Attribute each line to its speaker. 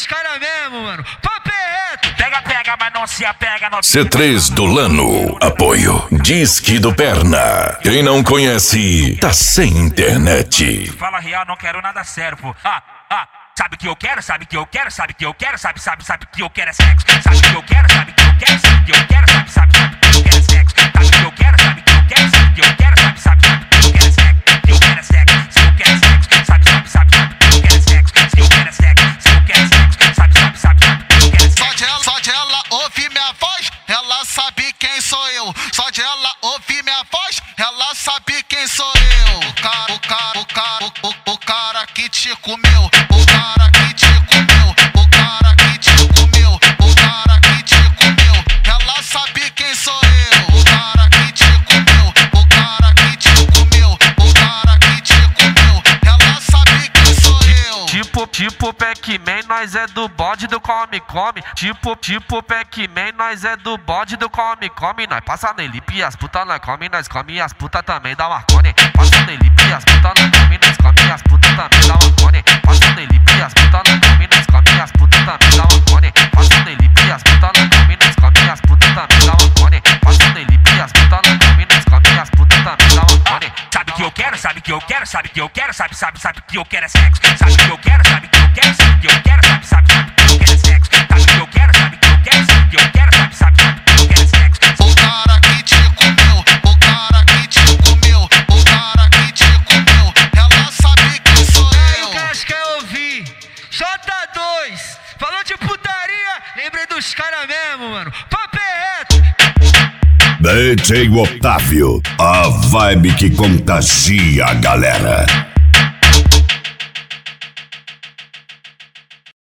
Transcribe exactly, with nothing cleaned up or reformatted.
Speaker 1: dos caras mesmo, mano. Papo é reto.
Speaker 2: Pega, pega, mas não se apega. Não...
Speaker 3: C três do Lano. Apoio Disque do Perna. Quem não conhece, tá sem internet.
Speaker 2: Fala real, não quero nada sério, pô. Ah, ah. Sabe que eu quero, sabe que eu quero, sabe que eu quero, sabe, sabe, sabe que eu quero é sexo. Sabe que eu quero, sabe que eu quero, sabe que eu quero, sabe, sabe, sabe que eu quero é sexo. Sabe que eu quero, sabe que eu quero, sabe que eu quero, sabe, sabe, sabe que eu quero é sexo. Que eu quero é sexo, se eu quero é sexo, sabe, sabe, sabe, sabe que eu quero é sexo. Se eu quero é sexo, se eu quero é sexo, sabe, sabe, sabe, sabe que eu quero é sexo.
Speaker 4: Só de ela, só de ela ouvir minha voz, ela sabe quem sou eu. Só de ela ouvir minha voz, ela sabe quem sou eu. O cara, o cara, o cara, o, o, o cara que te comeu. O cara que te comeu, o cara que te comeu, o cara que te comeu, ela sabe quem sou eu. O cara que te comeu, o cara que te comeu, o cara que te comeu, ela sabe quem sou eu.
Speaker 5: Tipo, tipo Pac-Man, nós é do bode do come-come. Tipo, tipo Pac-Man, nós é do bode do come-come. Nós passa nele e as putas nós come, nós come e as putas também dá Marconi. Passa nele e as putas nós come, nós come e as putas também dá Marconi. Passa nele e as putas nós come, nós come e as putas também dá Marconi. Passa nele e as putas nós come, nós come e as putas também dá Marconi. Passa nele e as putas nós come, nós come e as putas também dá Marconi.
Speaker 2: Sabe que eu quero, sabe que eu quero, sabe que eu quero, sabe, sabe, sabe que eu quero é sexo. Sabe que eu quero, sabe que eu quero, sabe que eu quero, sabe, sabe, sabe que eu quero é sexo. Sabe que eu quero, sabe que eu quero, sabe que eu quero, sabe, sabe, sabe que eu quero é sexo.
Speaker 4: O cara que te comeu, o cara que te comeu, o cara que te comeu, ela sabe quem sou
Speaker 1: Aí
Speaker 4: eu.
Speaker 1: o cara quer ouvir J dois, falou de putaria, lembrei dos caras mesmo, mano. Papo é reto.
Speaker 3: D J Otávio, a vibe que contagia a galera.